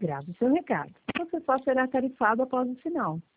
enviado o seu recado. Você só será tarifado após o sinal.